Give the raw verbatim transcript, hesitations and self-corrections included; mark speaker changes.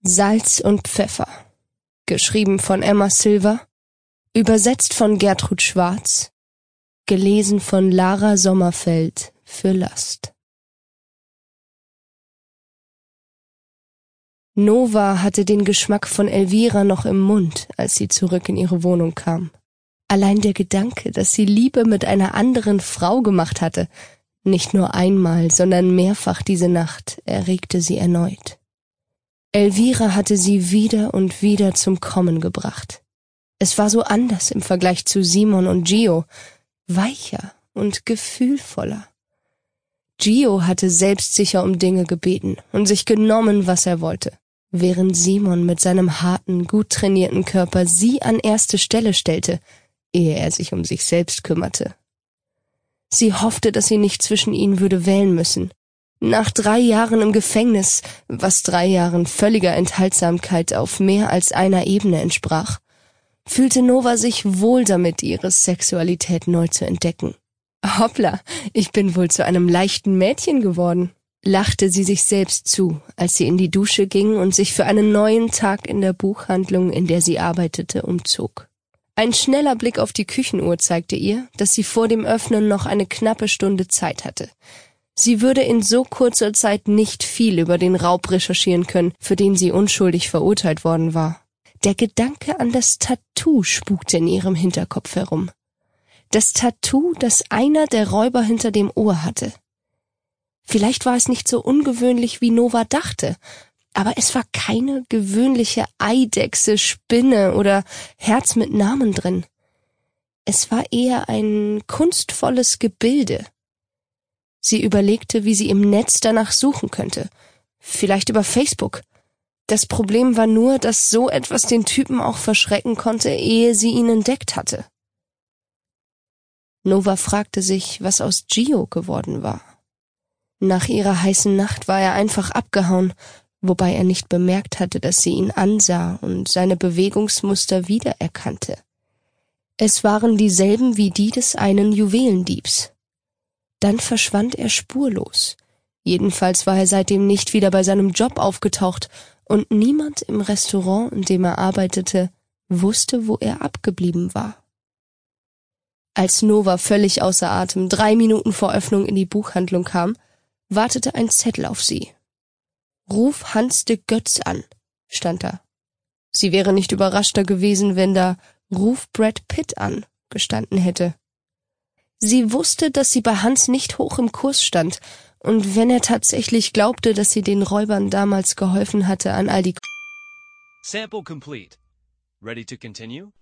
Speaker 1: Salz und Pfeffer. Geschrieben von Emma Silver, übersetzt von Gertrud Schwarz, gelesen von Lara Sommerfeld für Last. Nova hatte den Geschmack von Elvira noch im Mund, als sie zurück in ihre Wohnung kam. Allein der Gedanke, dass sie Liebe mit einer anderen Frau gemacht hatte, nicht nur einmal, sondern mehrfach diese Nacht, erregte sie erneut. Elvira hatte sie wieder und wieder zum Kommen gebracht. Es war so anders im Vergleich zu Simon und Gio, weicher und gefühlvoller. Gio hatte selbstsicher um Dinge gebeten und sich genommen, was er wollte, während Simon mit seinem harten, gut trainierten Körper sie an erste Stelle stellte, ehe er sich um sich selbst kümmerte. Sie hoffte, dass sie nicht zwischen ihnen würde wählen müssen. Nach drei Jahren im Gefängnis, was drei Jahren völliger Enthaltsamkeit auf mehr als einer Ebene entsprach, fühlte Nova sich wohl damit, ihre Sexualität neu zu entdecken. Hoppla, ich bin wohl zu einem leichten Mädchen geworden, lachte sie sich selbst zu, als sie in die Dusche ging und sich für einen neuen Tag in der Buchhandlung, in der sie arbeitete, umzog. Ein schneller Blick auf die Küchenuhr zeigte ihr, dass sie vor dem Öffnen noch eine knappe Stunde Zeit hatte. Sie würde in so kurzer Zeit nicht viel über den Raub recherchieren können, für den sie unschuldig verurteilt worden war. Der Gedanke an das Tattoo spukte in ihrem Hinterkopf herum. Das Tattoo, das einer der Räuber hinter dem Ohr hatte. Vielleicht war es nicht so ungewöhnlich, wie Nova dachte, aber es war keine gewöhnliche Eidechse, Spinne oder Herz mit Namen drin. Es war eher ein kunstvolles Gebilde. Sie überlegte, wie sie im Netz danach suchen könnte. Vielleicht über Facebook. Das Problem war nur, dass so etwas den Typen auch verschrecken konnte, ehe sie ihn entdeckt hatte. Nova fragte sich, was aus Gio geworden war. Nach ihrer heißen Nacht war er einfach abgehauen, wobei er nicht bemerkt hatte, dass sie ihn ansah und seine Bewegungsmuster wiedererkannte. Es waren dieselben wie die des einen Juwelendiebs. Dann verschwand er spurlos. Jedenfalls war er seitdem nicht wieder bei seinem Job aufgetaucht und niemand im Restaurant, in dem er arbeitete, wusste, wo er abgeblieben war. Als Nova völlig außer Atem drei Minuten vor Öffnung in die Buchhandlung kam, wartete ein Zettel auf sie. »Ruf Hans de Götz an«, stand da. Sie wäre nicht überraschter gewesen, wenn da »Ruf Brad Pitt an« gestanden hätte. Sie wusste, dass sie bei Hans nicht hoch im Kurs stand, und wenn er tatsächlich glaubte, dass sie den Räubern damals geholfen hatte, an all die...
Speaker 2: Sample complete. Ready to continue?